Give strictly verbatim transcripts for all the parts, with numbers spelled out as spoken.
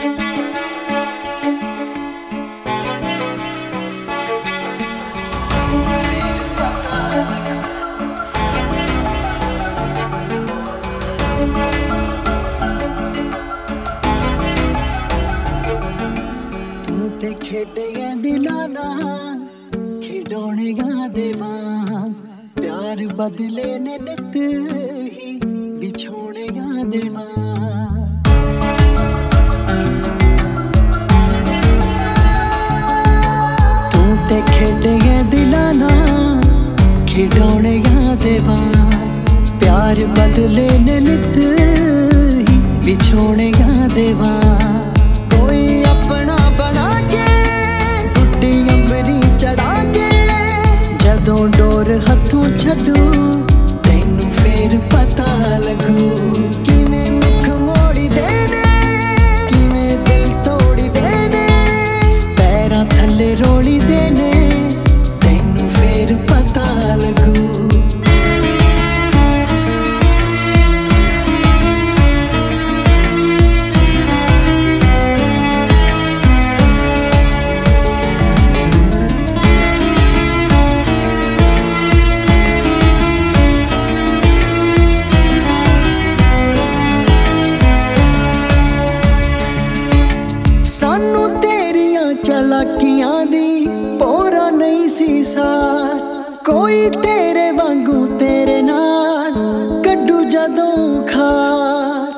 ते खेडिया दिलाना खिडौनिया देवा प्यार बदले ने नित ही बिछोड़िया देवा तू ते खेडिया दिलाना खिडौनिया देवा प्यार बदले ने नित ही बिछोड़िया देवा कोई अपना बना के गुड्डी अंबरी चढ़ा के जदों डोर हथों छड्डू तैनू फेर पता लगू किवें मुख मोड़ी देने किवें दिल तोड़ी देने पैरां थल्ले रोड़ी देने तैनू फेर पता लगू सानू तेरियां चलाकियां दी पोरा नहीं सी सार कोई तेरे वांगू तेरे नाल कड्डू जदों खार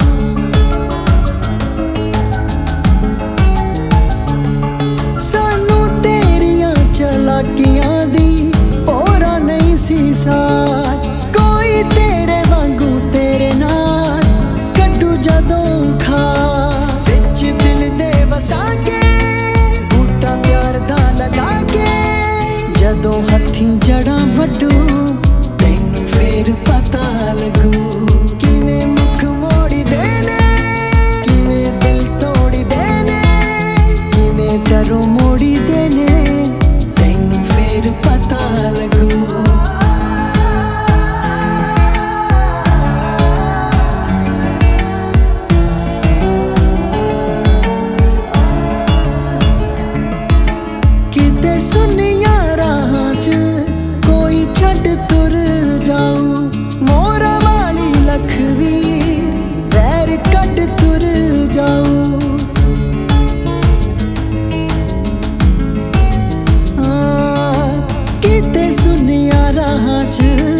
सानू तेरियां चलाकियां दी पोरा नहीं सी सार कोई तेरे वांगू तेरे नाल कड्डू जदों खार विच दिल दे वसा के बूटा प्यार दा लगा के जदों हथीं जड़ां वड्डू तैनू फेर पता लगू किवें मुख मोड़ी देने किवें दिल तोड़ी देने किवें दरों मोड़ी देने तैनू फेर पता लगू सुनिया राहां च कोई छड़ तुर जाऊ मोरा वाली लखवीर वैर कट तुर जाऊ किते सुनिया राहां च